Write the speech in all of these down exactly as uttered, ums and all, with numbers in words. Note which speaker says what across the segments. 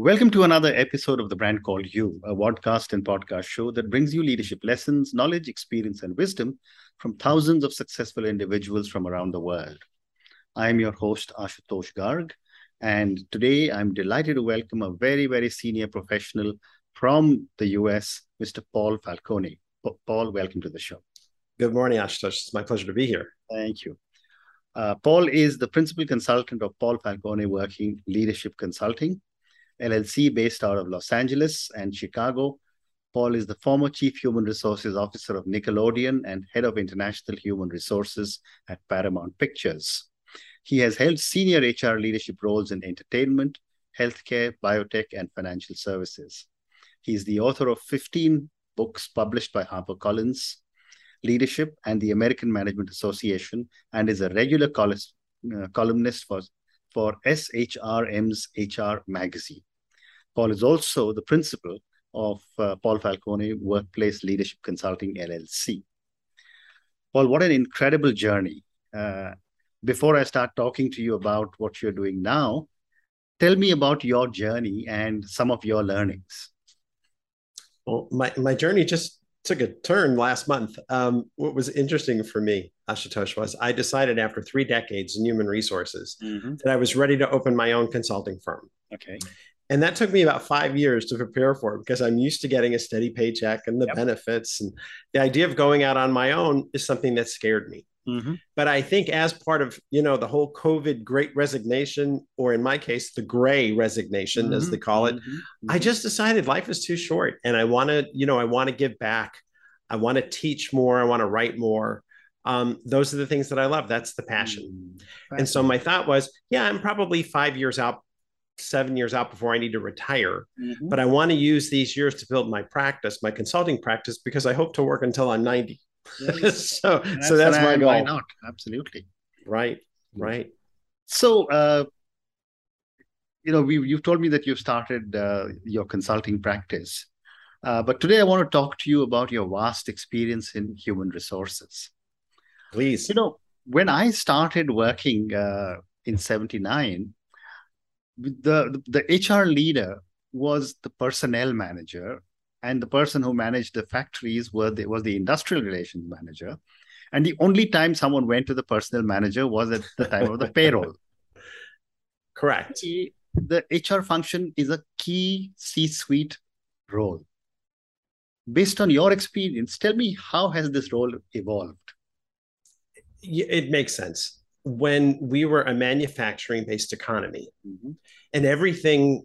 Speaker 1: Welcome to another episode of The Brand Called You, a podcast and podcast show that brings you leadership lessons, knowledge, experience, and wisdom from thousands of successful individuals from around the world. I am your host, Ashutosh Garg, and today I'm delighted to welcome a very, very senior professional from the U S, Mister Paul Falcone. Paul, welcome to the show.
Speaker 2: Good morning, Ashutosh. It's my pleasure to be here.
Speaker 1: Thank you. Uh, Paul is the principal consultant of Paul Falcone Working Leadership Consulting, L L C, based out of Los Angeles and Chicago. Paul is the former Chief Human Resources Officer of Nickelodeon and Head of International Human Resources at Paramount Pictures. He has held senior H R leadership roles in entertainment, healthcare, biotech, and financial services. He is the author of fifteen books published by HarperCollins Leadership and the American Management Association, and is a regular col uh, columnist for, for S H R M's H R magazine. Paul is also the principal of uh, Paul Falcone Workplace Leadership Consulting, L L C. Paul, what an incredible journey. Uh, before I start talking to you about what you're doing now, tell me about your journey and some of your learnings.
Speaker 2: Well, my, my journey just took a turn last month. Um, what was interesting for me, Ashutosh, was I decided after three decades in human resources mm-hmm. that I was ready to open my own consulting firm.
Speaker 1: Okay.
Speaker 2: And that took me about five years to prepare for it because I'm used to getting a steady paycheck and the yep. benefits. And the idea of going out on my own is something that scared me. Mm-hmm. But I think as part of, you know, the whole COVID great resignation, or in my case, the gray resignation, mm-hmm. as they call it, mm-hmm. I just decided life is too short. And I want to, you know, I want to give back. I want to teach more. I want to write more. Um, those are the things that I love. That's the passion. Mm-hmm. And so my thought was, yeah, I'm probably five years out, seven years out before I need to retire. Mm-hmm. But I want to use these years to build my practice, my consulting practice, because I hope to work until I'm ninety.
Speaker 1: Yes.
Speaker 2: so, that's, so that's my goal.
Speaker 1: Why not? Absolutely.
Speaker 2: Right. Right.
Speaker 1: So, uh, you know, we, you've told me that you've started uh, your consulting practice. Uh, but today I want to talk to you about your vast experience in human resources.
Speaker 2: Please.
Speaker 1: You know, when I started working uh, in seventy-nine, the, the H R leader was the personnel manager, and the person who managed the factories were the, was the industrial relations manager. And the only time someone went to the personnel manager was at the time of the payroll.
Speaker 2: Correct.
Speaker 1: The H R function is a key C-suite role. Based on your experience, tell me, how has this role evolved?
Speaker 2: It makes sense. When we were a manufacturing-based economy, mm-hmm. and everything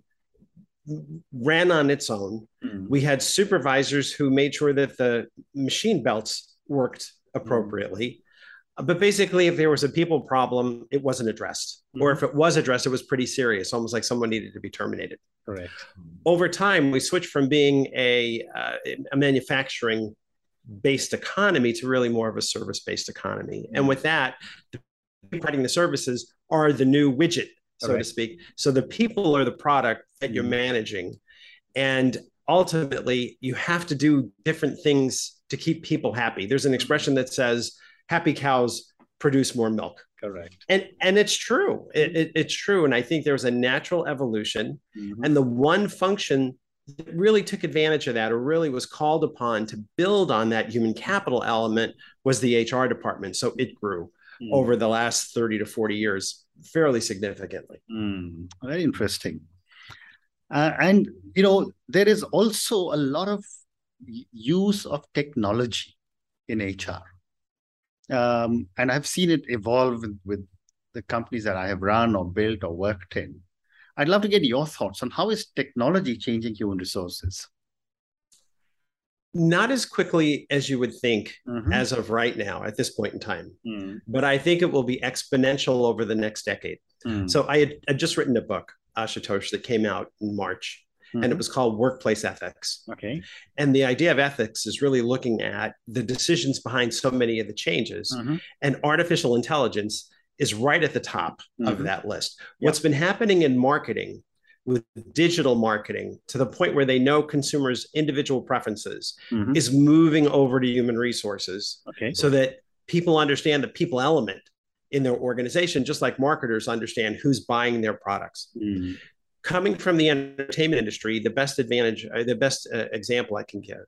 Speaker 2: ran on its own, mm-hmm. we had supervisors who made sure that the machine belts worked appropriately. Mm-hmm. But basically, if there was a people problem, it wasn't addressed. Mm-hmm. Or if it was addressed, it was pretty serious, almost like someone needed to be terminated.
Speaker 1: Correct.
Speaker 2: Over time, we switched from being a, uh, a manufacturing-based economy to really more of a service-based economy. Mm-hmm. And with that, the providing the services are the new widget, so Correct. To speak. So the people are the product that mm-hmm. you're managing. And ultimately, you have to do different things to keep people happy. There's an expression that says, happy cows produce more milk.
Speaker 1: Correct.
Speaker 2: And and it's true. It, it, it's true. And I think there was a natural evolution. Mm-hmm. And the one function that really took advantage of that, or really was called upon to build on that human capital element, was the H R department. So it grew mm. over the last thirty to forty years fairly significantly.
Speaker 1: Mm. Very interesting. Uh, and, you know, there is also a lot of use of technology in H R. Um, and I've seen it evolve with, with the companies that I have run or built or worked in. I'd love to get your thoughts on how is technology changing human resources?
Speaker 2: Not as quickly as you would think mm-hmm. as of right now at this point in time. Mm. But I think it will be exponential over the next decade. Mm. So I had I'd just written a book, Ashutosh, that came out in March. Mm-hmm. And it was called Workplace Ethics.
Speaker 1: Okay.
Speaker 2: And the idea of ethics is really looking at the decisions behind so many of the changes. Mm-hmm. And artificial intelligence is right at the top mm-hmm. of that list. Yep. What's been happening in marketing, with digital marketing, to the point where they know consumers' individual preferences, mm-hmm. is moving over to human resources.
Speaker 1: Okay.
Speaker 2: So that people understand the people element in their organization, just like marketers understand who's buying their products. Mm-hmm. Coming from the entertainment industry, the best advantage, the best uh, example I can give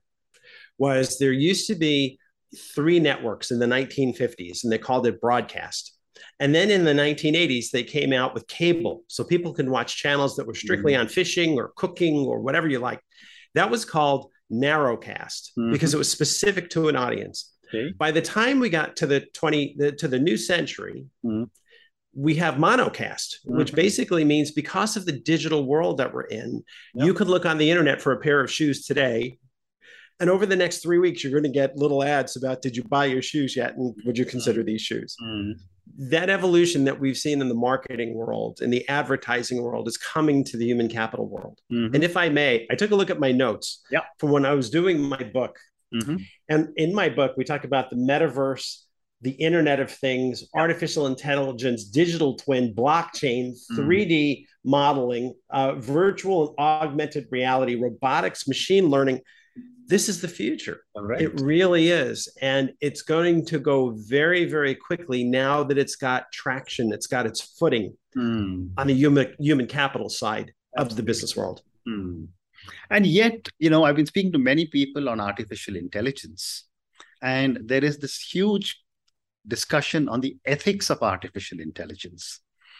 Speaker 2: was there used to be three networks in the nineteen fifties, and they called it broadcast. And then in the nineteen eighties, they came out with cable. So people can watch channels that were strictly mm-hmm. on fishing or cooking or whatever you like. That was called narrowcast mm-hmm. because it was specific to an audience. Okay. By the time we got to the twenty the, to the new century, mm-hmm. we have monocast, mm-hmm. which basically means because of the digital world that we're in, yep. you could look on the internet for a pair of shoes today. And over the next three weeks, you're going to get little ads about, did you buy your shoes yet? And would you consider these shoes? Mm-hmm. That evolution that we've seen in the marketing world and the advertising world is coming to the human capital world. Mm-hmm. And if I may, I took a look at my notes yep. from when I was doing my book. Mm-hmm. And in my book, we talk about the metaverse, the Internet of Things, yep. artificial intelligence, digital twin, blockchain, mm-hmm. three D modeling, uh, virtual and augmented reality, robotics, machine learning. This is the future. Right. It really is. And it's going to go very, very quickly now that it's got traction. It's got its footing mm. on the human, human capital side Absolutely. Of the business world.
Speaker 1: Mm. And yet, you know, I've been speaking to many people on artificial intelligence, and there is this huge discussion on the ethics of artificial intelligence.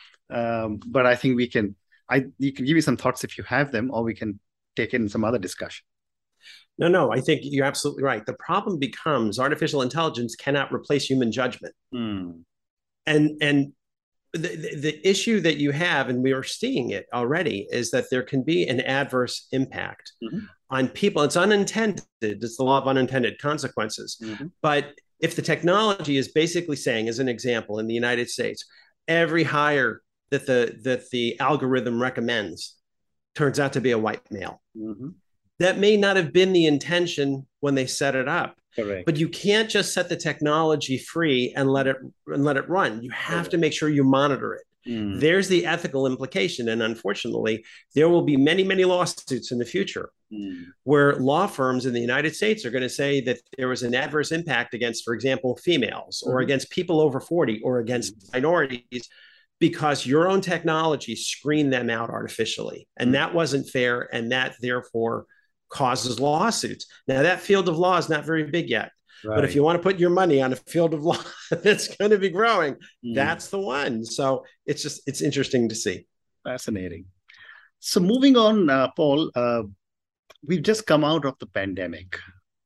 Speaker 1: Um, but I think we can, I you can give me some thoughts if you have them, or we can take it in some other discussion.
Speaker 2: No, no, I think you're absolutely right. The problem becomes artificial intelligence cannot replace human judgment. Mm. And, and the, the, the issue that you have, and we are seeing it already, is that there can be an adverse impact mm-hmm. on people. It's unintended. It's the law of unintended consequences. Mm-hmm. But if the technology is basically saying, as an example, in the United States, every hire that the, that the algorithm recommends turns out to be a white male. Mm-hmm. That may not have been the intention when they set it up. Correct. But you can't just set the technology free and let it and let it run. You have Correct. To make sure you monitor it. Mm. There's the ethical implication. And unfortunately, there will be many, many lawsuits in the future mm. where law firms in the United States are going to say that there was an adverse impact against, for example, females or mm. against people over forty or against mm. minorities, because your own technology screened them out artificially. And mm. that wasn't fair. And that therefore causes lawsuits. Now, that field of law is not very big yet. Right. But if you want to put your money on a field of law that's going to be growing, mm. that's the one. So it's just, it's interesting to see.
Speaker 1: Fascinating. So moving on, uh, Paul, uh, we've just come out of the pandemic.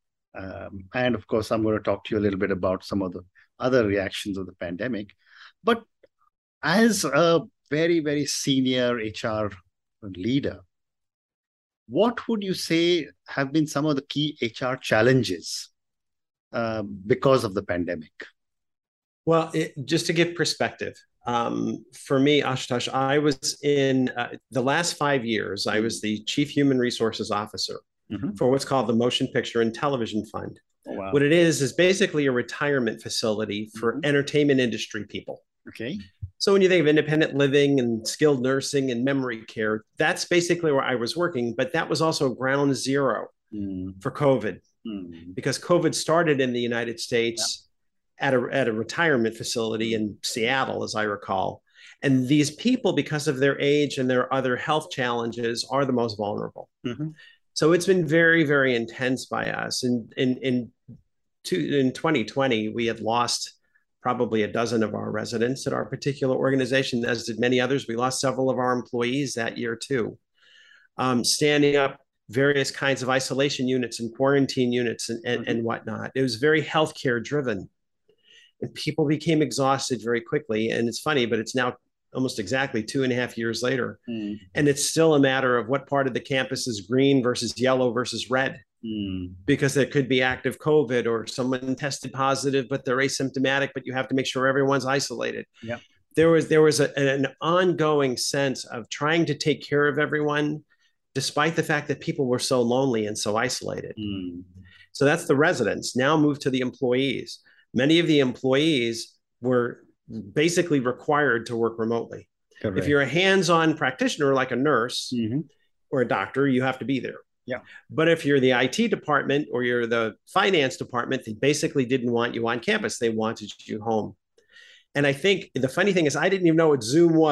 Speaker 1: Um, and of course, I'm going to talk to you a little bit about some of the other reactions of the pandemic. But as a very, very senior H R leader, what would you say have been some of the key H R challenges uh, because of the pandemic?
Speaker 2: Well, it, just to give perspective, um, for me, Ashutosh, I was in uh, the last five years, I was the Chief Human Resources Officer mm-hmm. for what's called the Motion Picture and Television Fund. Oh, wow. What it is, is basically a retirement facility for mm-hmm. entertainment industry people.
Speaker 1: Okay.
Speaker 2: So when you think of independent living and skilled nursing and memory care, that's basically where I was working. But that was also ground zero mm. for COVID mm. because COVID started in the United States yeah. at a, at a retirement facility in Seattle, as I recall. And these people, because of their age and their other health challenges, are the most vulnerable. Mm-hmm. So it's been very, very intense by us. And in, in, in, in twenty twenty, we had lost probably a dozen of our residents at our particular organization, as did many others. We lost several of our employees that year too. Um, standing up various kinds of isolation units and quarantine units and, and, mm-hmm. and whatnot. It was very healthcare driven. And people became exhausted very quickly. And it's funny, but it's now almost exactly two and a half years later. Mm. And it's still a matter of what part of the campus is green versus yellow versus red. Mm. Because there could be active COVID or someone tested positive, but they're asymptomatic, but you have to make sure everyone's isolated. Yep. There was, there was a, an ongoing sense of trying to take care of everyone, despite the fact that people were so lonely and so isolated. Mm. So that's the residents. Now move to the employees. Many of the employees were basically required to work remotely. Correct. If you're a hands-on practitioner, like a nurse mm-hmm. or a doctor, you have to be there. Yeah. But if you're the I T department or you're the finance department, they basically didn't want you on campus. They wanted you home. And I think the funny thing is I didn't even know what Zoom was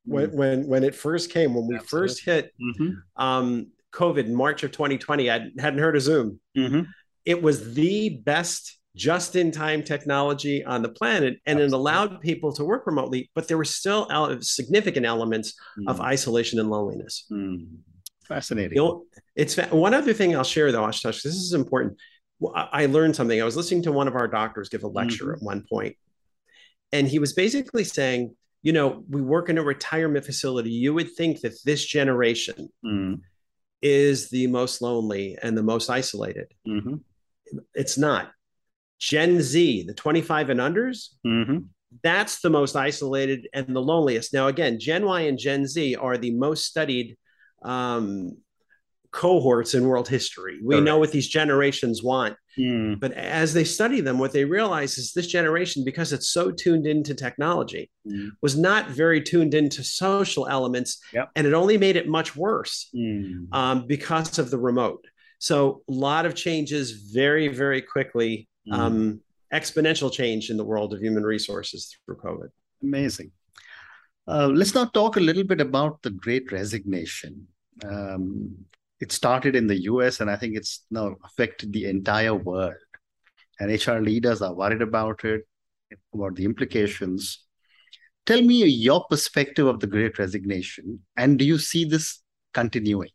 Speaker 2: when mm-hmm. when when it first came, when we
Speaker 1: Absolutely.
Speaker 2: first hit
Speaker 1: mm-hmm.
Speaker 2: um, COVID in March of twenty twenty. I hadn't heard of Zoom.
Speaker 1: Mm-hmm.
Speaker 2: It was the best just-in-time technology on the planet, and Absolutely. It allowed people to work remotely, but there were still significant elements mm. of isolation and loneliness.
Speaker 1: Mm. Fascinating.
Speaker 2: You know, it's one other thing I'll share though, Ashutosh, this is important. I learned something. I was listening to one of our doctors give a lecture mm-hmm. at one point, and he was basically saying, you know, we work in a retirement facility. You would think that this generation
Speaker 1: mm.
Speaker 2: is the most lonely and the most isolated.
Speaker 1: Mm-hmm.
Speaker 2: It's not. Gen Z, the twenty-five and unders,
Speaker 1: mm-hmm.
Speaker 2: that's the most isolated and the loneliest. Now, again, Gen Y and Gen Z are the most studied um, cohorts in world history. We
Speaker 1: Correct.
Speaker 2: know what these generations want.
Speaker 1: Mm.
Speaker 2: But as they study them, what they realize is this generation, because it's so tuned into technology,
Speaker 1: mm.
Speaker 2: was not very tuned into social elements.
Speaker 1: Yep.
Speaker 2: And it only made it much worse
Speaker 1: mm.
Speaker 2: um, because of the remote. So a lot of changes very, very quickly.
Speaker 1: Mm.
Speaker 2: Um, exponential change in the world of human resources through COVID.
Speaker 1: Amazing. Uh, let's now talk a little bit about the Great Resignation. Um, it started in the U S and I think it's now affected the entire world. And H R leaders are worried about it, about the implications. Tell me your perspective of the Great Resignation, and do you see this continuing?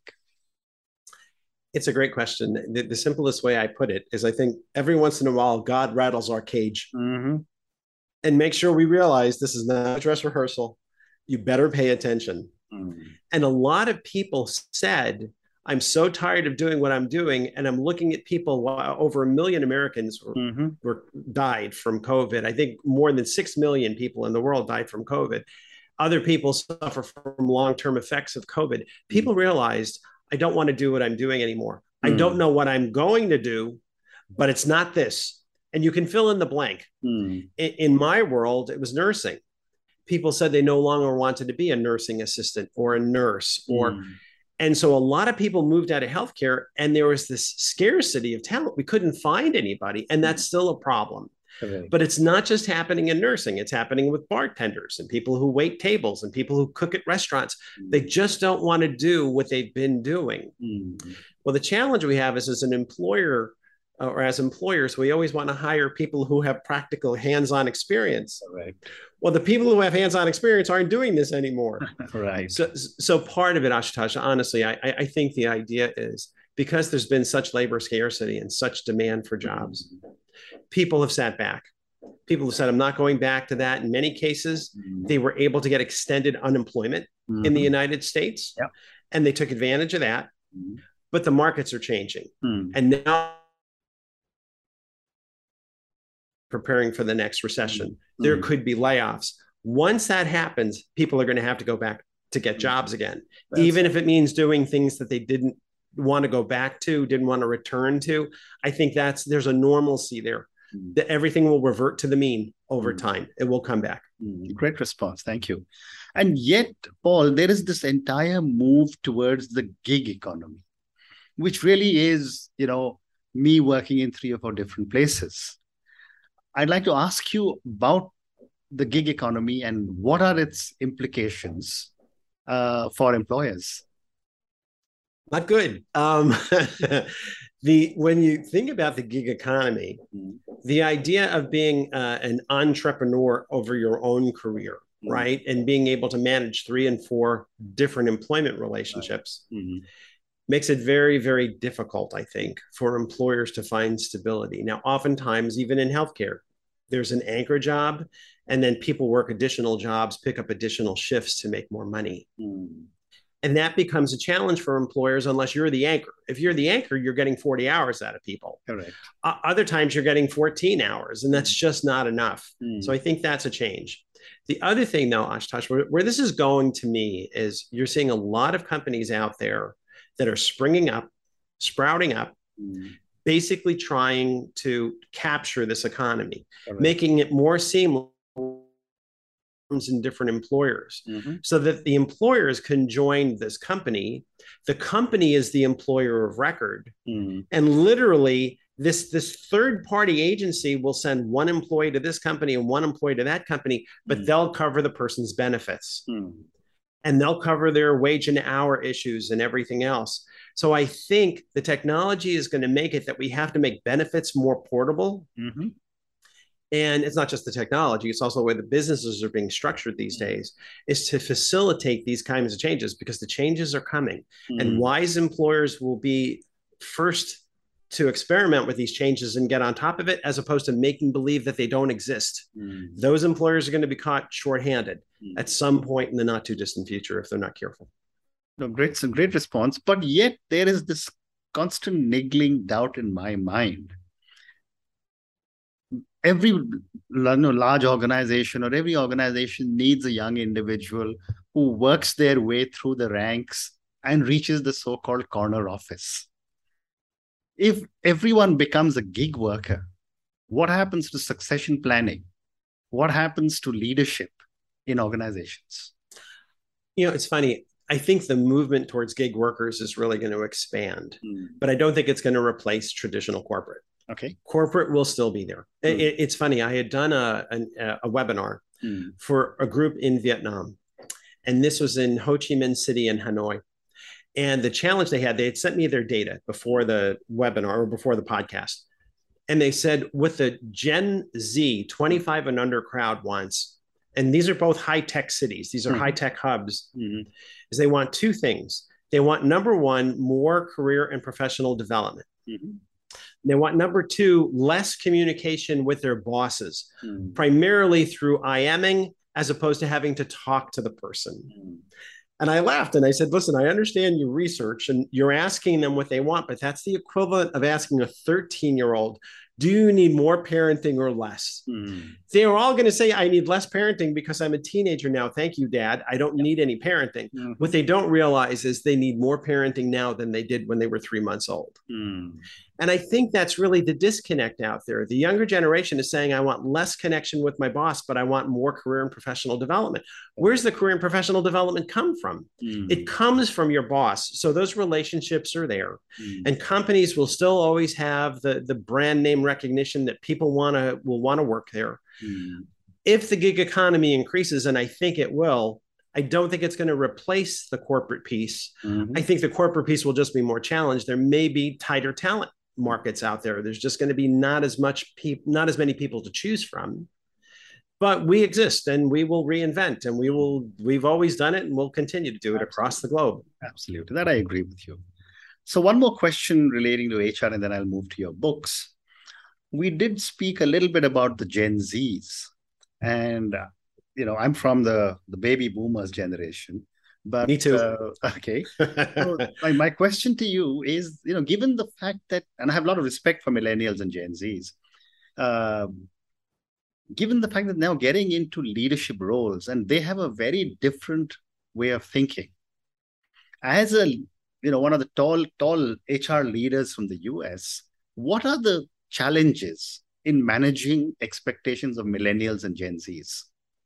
Speaker 2: It's a great question. The, the simplest way I put it is I think every once in a while, God rattles our cage
Speaker 1: mm-hmm.
Speaker 2: and make sure we realize this is not a dress rehearsal. You better pay attention.
Speaker 1: Mm-hmm.
Speaker 2: And a lot of people said, I'm so tired of doing what I'm doing. And I'm looking at people, over a million Americans were,
Speaker 1: mm-hmm.
Speaker 2: were died from COVID. I think more than six million people in the world died from COVID. Other people suffer from long-term effects of COVID. People mm-hmm. realized, I don't want to do what I'm doing anymore. Mm. I don't know what I'm going to do, but it's not this. And you can fill in the blank.
Speaker 1: Mm.
Speaker 2: In, in my world, it was nursing. People said they no longer wanted to be a nursing assistant or a nurse. or,
Speaker 1: mm.
Speaker 2: And so a lot of people moved out of healthcare, and there was this scarcity of talent. We couldn't find anybody, and that's still a problem.
Speaker 1: Okay.
Speaker 2: But it's not just happening in nursing. It's happening with bartenders and people who wait tables and people who cook at restaurants.
Speaker 1: Mm.
Speaker 2: They just don't want to do what they've been doing.
Speaker 1: Mm.
Speaker 2: Well, the challenge we have is as an employer uh, or as employers, we always want to hire people who have practical hands-on experience.
Speaker 1: Right.
Speaker 2: Well, the people who have hands-on experience aren't doing this anymore.
Speaker 1: Right.
Speaker 2: So, so part of it, Ashutosh, honestly, I, I think the idea is because there's been such labor scarcity and such demand for jobs, mm. people have sat back. People have said, I'm not going back to that. In many cases, mm-hmm. they were able to get extended unemployment mm-hmm. in the United States.
Speaker 1: Yep.
Speaker 2: And they took advantage of that.
Speaker 1: Mm-hmm.
Speaker 2: But the markets are changing.
Speaker 1: Mm-hmm.
Speaker 2: And now preparing for the next recession, mm-hmm. there could be layoffs. Once that happens, people are going to have to go back to get jobs again, That's even if it means doing things that they didn't want to go back to, didn't want to return to. I think that's there's a normalcy there. Mm. That everything will revert to the mean over mm. time. It will come back.
Speaker 1: Mm. Great response. Thank you. And yet, Paul, there is this entire move towards the gig economy, which really is, you know, me working in three or four different places. I'd like to ask you about the gig economy and what are its implications uh, for employers?
Speaker 2: Not good. Um, the when you think about the gig economy, mm. the idea of being uh, an entrepreneur over your own career, mm. right, and being able to manage three and four different employment relationships
Speaker 1: right. mm-hmm.
Speaker 2: makes it very, very difficult, I think, for employers to find stability. Now, oftentimes, even in healthcare, there's an anchor job, and then people work additional jobs, pick up additional shifts to make more money.
Speaker 1: Mm.
Speaker 2: And that becomes a challenge for employers unless you're the anchor. If you're the anchor, you're getting forty hours out of people.
Speaker 1: Correct.
Speaker 2: Uh, other times you're getting fourteen hours, and that's just not enough.
Speaker 1: Mm.
Speaker 2: So I think that's a change. The other thing, though, Ashutosh, where, where this is going to me is you're seeing a lot of companies out there that are springing up, sprouting up,
Speaker 1: mm.
Speaker 2: basically trying to capture this economy,
Speaker 1: Correct.
Speaker 2: making it more seamless in different employers
Speaker 1: mm-hmm.
Speaker 2: so that the employers can join this company. The company is the employer of record.
Speaker 1: Mm-hmm.
Speaker 2: And literally this, this third party agency will send one employee to this company and one employee to that company, but mm-hmm. they'll cover the person's benefits.
Speaker 1: Mm-hmm.
Speaker 2: and they'll cover their wage and hour issues and everything else. So I think the technology is going to make it that we have to make benefits more portable. Mm-hmm. And it's not just the technology, it's also the way the businesses are being structured these days, is to facilitate these kinds of changes, because the changes are coming. Mm. And wise employers will be first to experiment with these changes and get on top of it, as opposed to making believe that they don't exist. Mm. Those employers are going to be caught shorthanded mm. at some point in the not too distant future if they're not careful.
Speaker 1: No, great, some great response. But yet there is this constant niggling doubt in my mind. Every you know, large organization or every organization needs a young individual who works their way through the ranks and reaches the so-called corner office. If everyone becomes a gig worker, what happens to succession planning? What happens to leadership in organizations?
Speaker 2: You know, it's funny. I think the movement towards gig workers is really going to expand, mm. but I don't think it's going to replace traditional corporate.
Speaker 1: Okay.
Speaker 2: Corporate will still be there. Mm. It, it's funny. I had done a, a, a webinar mm. for a group in Vietnam, and this was in Ho Chi Minh City in Hanoi. And the challenge they had, they had sent me their data before the webinar or before the podcast. And they said with the Gen Z twenty-five and under crowd wants, and these are both high-tech cities, these are mm-hmm. high-tech hubs, mm-hmm. is they want two things. They want, number one, more career and professional development. Mm-hmm. They want, number two, less communication with their bosses, mm. primarily through IMing, as opposed to having to talk to the person. Mm. And I laughed and I said, listen, I understand your research and you're asking them what they want, but that's the equivalent of asking a thirteen-year-old, do you need more parenting or less? Mm. They're all going to say, I need less parenting because I'm a teenager now. Thank you, Dad. I don't yep. need any parenting. Mm-hmm. What they don't realize is they need more parenting now than they did when they were three months old. Mm. And I think that's really the disconnect out there. The younger generation is saying, I want less connection with my boss, but I want more career and professional development. Where's the career and professional development come from? Mm. It comes from your boss. So those relationships are there. Mm. And companies will still always have the, the brand name recognition that people want to will want to work there. Mm. If the gig economy increases, and I think it will, I don't think it's going to replace the corporate piece. Mm-hmm. I think the corporate piece will just be more challenged. There may be tighter talent markets out there. There's just going to be not as much people, not as many people to choose from. But we exist and we will reinvent, and we will, we've always done it and we'll continue to do it Absolutely. Across the globe.
Speaker 1: Absolutely. That I agree with you. So one more question relating to H R, and then I'll move to your books. We did speak a little bit about the Gen Zs, and uh, you know, I'm from the, the baby boomers generation. But
Speaker 2: me too.
Speaker 1: Uh, okay. So my, my question to you is, you know, given the fact that, and I have a lot of respect for millennials and Gen Zs, uh, given the fact that now getting into leadership roles and they have a very different way of thinking. As a, you know, one of the tall, tall H R leaders from the U S, what are the challenges in managing expectations of millennials and Gen Zs?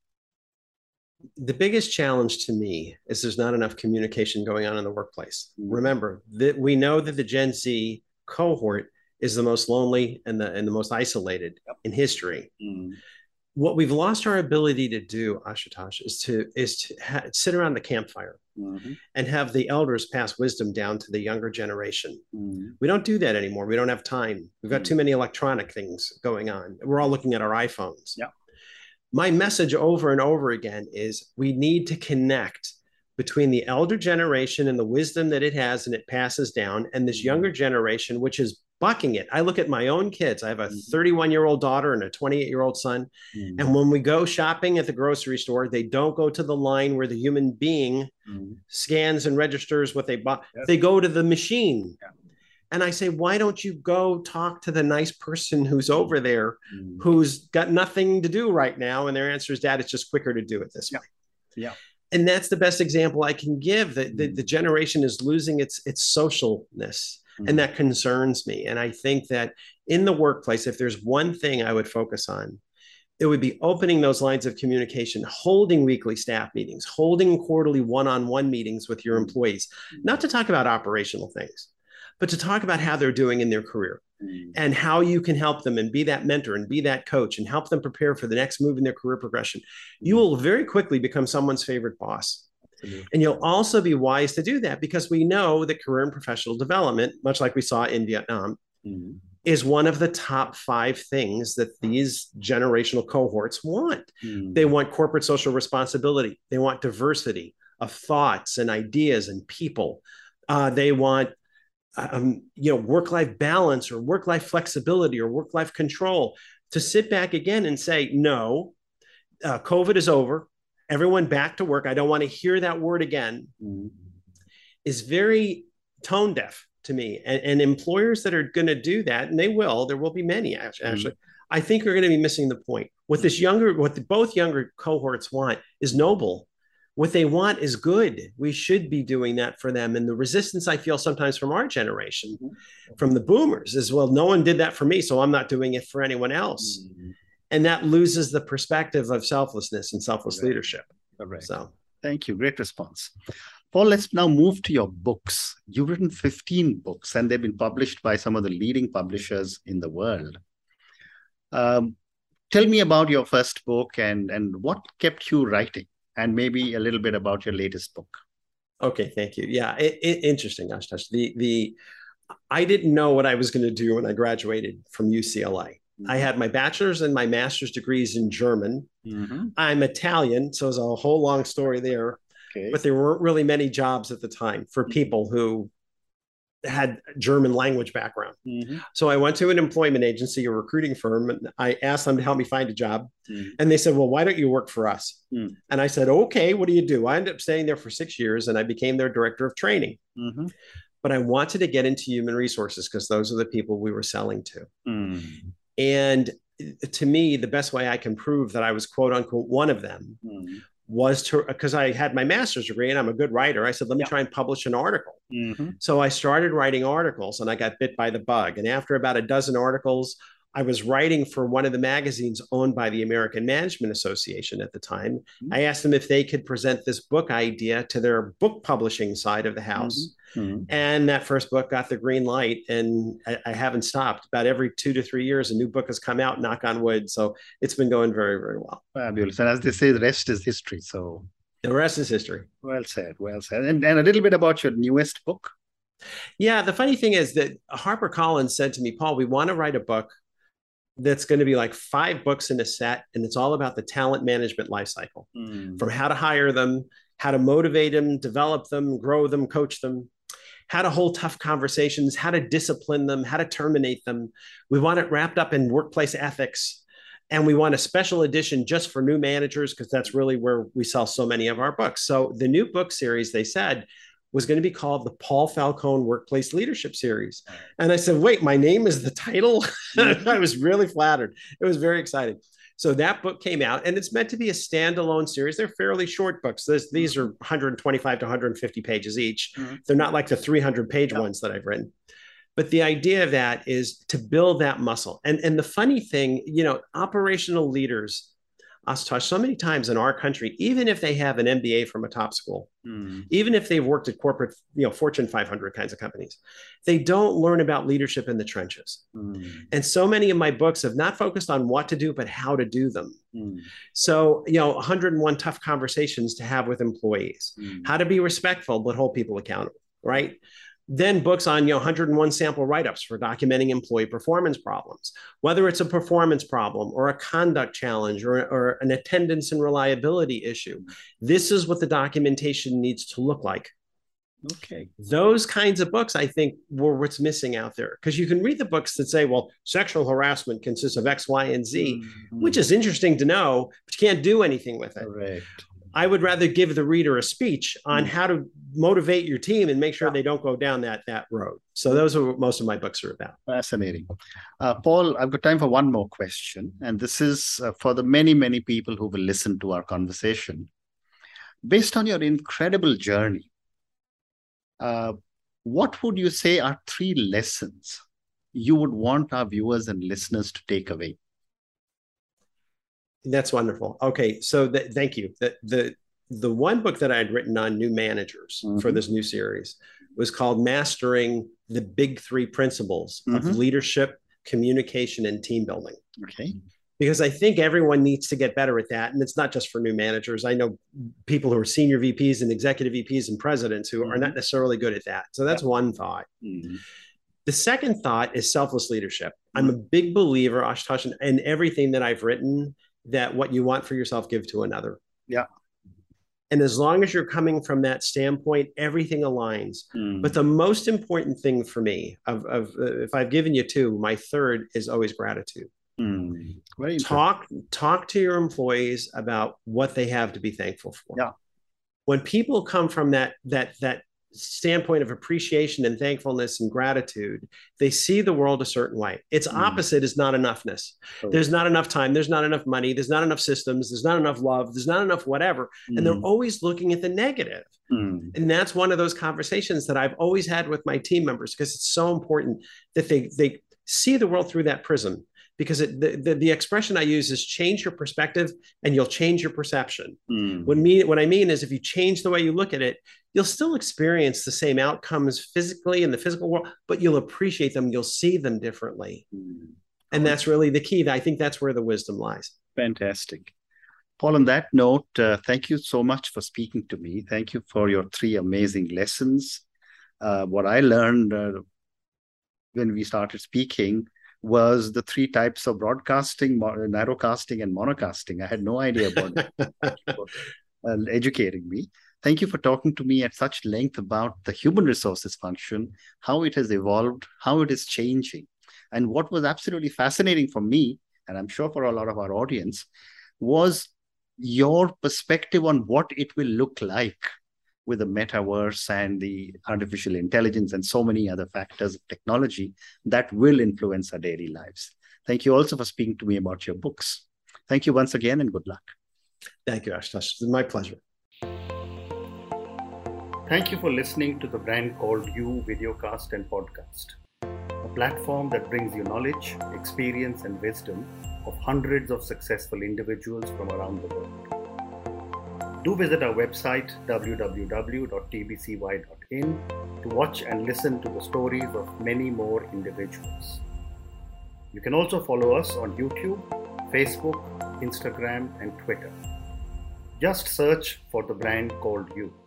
Speaker 2: The biggest challenge to me is there's not enough communication going on in the workplace. Remember that we know that the Gen Z cohort is the most lonely and the, and the most isolated yep. in history. Mm. What we've lost our ability to do, Ashutosh, is to, is to ha- sit around the campfire mm-hmm. and have the elders pass wisdom down to the younger generation. Mm. We don't do that anymore. We don't have time. We've got mm. too many electronic things going on. We're all looking at our iPhones.
Speaker 1: Yeah.
Speaker 2: My message over and over again is we need to connect between the elder generation and the wisdom that it has and it passes down, and this younger generation, which is bucking it. I look at my own kids. I have a thirty-one-year-old daughter and a twenty-eight-year-old son. Mm. And when we go shopping at the grocery store, they don't go to the line where the human being mm. scans and registers what they bought. Yes. They go to the machine. Yeah. And I say, why don't you go talk to the nice person who's over there mm. who's got nothing to do right now? And their answer is, Dad, it's just quicker to do it this
Speaker 1: yeah.
Speaker 2: way.
Speaker 1: Yeah.
Speaker 2: And that's the best example I can give. That the, the generation is losing its, its socialness. Mm. And that concerns me. And I think that in the workplace, if there's one thing I would focus on, it would be opening those lines of communication, holding weekly staff meetings, holding quarterly one-on-one meetings with your employees, not to talk about operational things, but to talk about how they're doing in their career mm. and how you can help them and be that mentor and be that coach and help them prepare for the next move in their career progression. Mm. You will very quickly become someone's favorite boss.
Speaker 1: Absolutely.
Speaker 2: And you'll also be wise to do that because we know that career and professional development, much like we saw in Vietnam, mm-hmm. is one of the top five things that these generational cohorts want. Mm. They want corporate social responsibility. They want diversity of thoughts and ideas and people. Uh, they want um, you know, work-life balance or work-life flexibility or work-life control. To sit back again and say, no, uh, COVID is over. Everyone back to work. I don't want to hear that word again. Mm. Is very tone deaf to me. And, and employers that are going to do that, and they will, there will be many actually, mm-hmm. I think are going to be missing the point. What this younger, what the, both younger cohorts want is noble. What they want is good. We should be doing that for them. And the resistance I feel sometimes from our generation, mm-hmm. from the boomers is, well, no one did that for me, so I'm not doing it for anyone else. Mm-hmm. And that loses the perspective of selflessness and selfless
Speaker 1: Correct.
Speaker 2: leadership.
Speaker 1: Correct.
Speaker 2: So,
Speaker 1: thank you. Great response. Paul, let's now move to your books. You've written fifteen books, and they've been published by some of the leading publishers in the world. Um, tell me about your first book and, and what kept you writing, and maybe a little bit about your latest book.
Speaker 2: Okay, thank you. Yeah, it, it, interesting, Ashutosh. The, the, I didn't know what I was going to do when I graduated from U C L A. Mm-hmm. I had my bachelor's and my master's degrees in German. Mm-hmm. I'm Italian, so it's a whole long story there. Okay. But there weren't really many jobs at the time for people who had German language background. Mm-hmm. So I went to an employment agency, a recruiting firm, and I asked them to help me find a job. Mm-hmm. And they said, well, why don't you work for us? Mm-hmm. And I said, okay, what do you do? I ended up staying there for six years and I became their director of training. Mm-hmm. But I wanted to get into human resources because those are the people we were selling to. Mm-hmm. And to me, the best way I can prove that I was quote unquote one of them mm-hmm. was to, because I had my master's degree and I'm a good writer. I said, let me yeah. try and publish an article. Mm-hmm. So I started writing articles and I got bit by the bug. And after about a dozen articles, I was writing for one of the magazines owned by the American Management Association at the time. Mm-hmm. I asked them if they could present this book idea to their book publishing side of the house. Mm-hmm. And that first book got the green light, and I, I haven't stopped. About every two to three years, a new book has come out, knock on wood. So it's been going very, very well.
Speaker 1: Fabulous. And as they say, the rest is history. So
Speaker 2: the rest is history.
Speaker 1: Well said. Well said. And, and a little bit about your newest book.
Speaker 2: Yeah. The funny thing is that HarperCollins said to me, Paul, we want to write a book that's going to be like five books in a set. And it's all about the talent management lifecycle, mm. from how to hire them, how to motivate them, develop them, grow them, coach them, how to hold tough conversations, how to discipline them, how to terminate them. We want it wrapped up in workplace ethics. And we want a special edition just for new managers, because that's really where we sell so many of our books. So the new book series, they said, was going to be called the Paul Falcone Workplace Leadership Series. And I said, wait, my name is the title? I was really flattered. It was very exciting. So that book came out, and it's meant to be a standalone series. They're fairly short books. This, these are one twenty-five to one fifty pages each. Mm-hmm. They're not like the three hundred page yeah. ones that I've written. But the idea of that is to build that muscle. And, and the funny thing, you know, operational leaders, Ashutosh, so many times in our country, even if they have an M B A from a top school, mm. even if they've worked at corporate, you know, Fortune five hundred kinds of companies, they don't learn about leadership in the trenches. Mm. And so many of my books have not focused on what to do, but how to do them. Mm. So, you know, one hundred one tough conversations to have with employees, mm. how to be respectful, but hold people accountable, right? Then books on, you know, one hundred one sample write-ups for documenting employee performance problems, whether it's a performance problem or a conduct challenge or, or an attendance and reliability issue. This is what the documentation needs to look like.
Speaker 1: Okay.
Speaker 2: Those kinds of books, I think, were what's missing out there. Because you can read the books that say, well, sexual harassment consists of X, Y, and Z, mm-hmm. which is interesting to know, but you can't do anything with it.
Speaker 1: Correct.
Speaker 2: I would rather give the reader a speech on how to motivate your team and make sure they don't go down that, that road. So those are what most of my books are about.
Speaker 1: Fascinating. Uh, Paul, I've got time for one more question. And this is uh, for the many, many people who will listen to our conversation. Based on your incredible journey, uh, what would you say are three lessons you would want our viewers and listeners to take away?
Speaker 2: That's wonderful. Okay, so the, thank you. The, the the one book that I had written on new managers mm-hmm. for this new series was called Mastering the Big Three Principles mm-hmm. of Leadership, Communication, and Team Building.
Speaker 1: Okay.
Speaker 2: because I think everyone needs to get better at that. And it's not just for new managers. I know people who are senior V Ps and executive V Ps and presidents who mm-hmm. are not necessarily good at that. So that's yeah. one thought. Mm-hmm. The second thought is selfless leadership. Mm-hmm. I'm a big believer, Ashutosh, in everything that I've written, that what you want for yourself, give to another.
Speaker 1: Yeah.
Speaker 2: And as long as you're coming from that standpoint, everything aligns. Mm. But the most important thing for me, of, of uh, if I've given you two, my third is always gratitude. Mm. Talk, talk to your employees about what they have to be thankful for.
Speaker 1: Yeah.
Speaker 2: When people come from that, that, that standpoint of appreciation and thankfulness and gratitude, they see the world a certain way. Its mm. opposite is not enoughness. Oh. There's not enough time. There's not enough money. There's not enough systems. There's not enough love. There's not enough whatever. Mm. And they're always looking at the negative. Mm. And that's one of those conversations that I've always had with my team members, because it's so important that they, they see the world through that prism. Because it, the, the, the expression I use is change your perspective and you'll change your perception. Mm. What, me, what I mean is, if you change the way you look at it, you'll still experience the same outcomes physically in the physical world, but you'll appreciate them. You'll see them differently. Mm. And that's really the key. I think that's where the wisdom lies.
Speaker 1: Fantastic. Paul, on that note, uh, thank you so much for speaking to me. Thank you for your three amazing lessons. Uh, what I learned uh, when we started speaking was the three types of broadcasting, narrowcasting, and monocasting. I had no idea about it. Thank you for uh, educating me. Thank you for talking to me at such length about the human resources function, how it has evolved, how it is changing. And what was absolutely fascinating for me, and I'm sure for a lot of our audience, was your perspective on what it will look like with the metaverse and the artificial intelligence and so many other factors of technology that will influence our daily lives. Thank you also for speaking to me about your books. Thank you once again, and good luck.
Speaker 2: Thank you, Ashutosh. It's my pleasure.
Speaker 1: Thank you for listening to The Brand Called You videocast and podcast, a platform that brings you knowledge, experience, and wisdom of hundreds of successful individuals from around the world. Do visit our website, w w w dot t b c y dot in, to watch and listen to the stories of many more individuals. You can also follow us on YouTube, Facebook, Instagram, and Twitter. Just search for The Brand Called You.